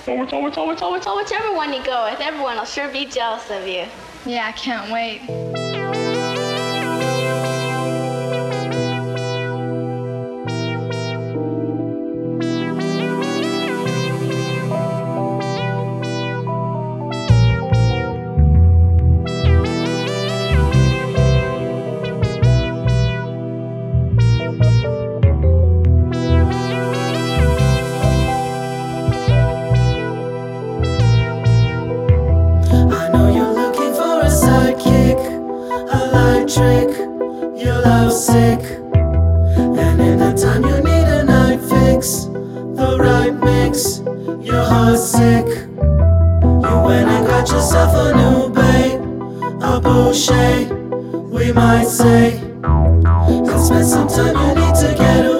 Whichever one you go with, everyone will sure be jealous of you. Yeah, I can't wait. Trick, you're lovesick, and in the time you need a night fix, the right mix, you're heartsick. You went and got yourself a new babe, a boucher, we might say, and spend some time you need to get away.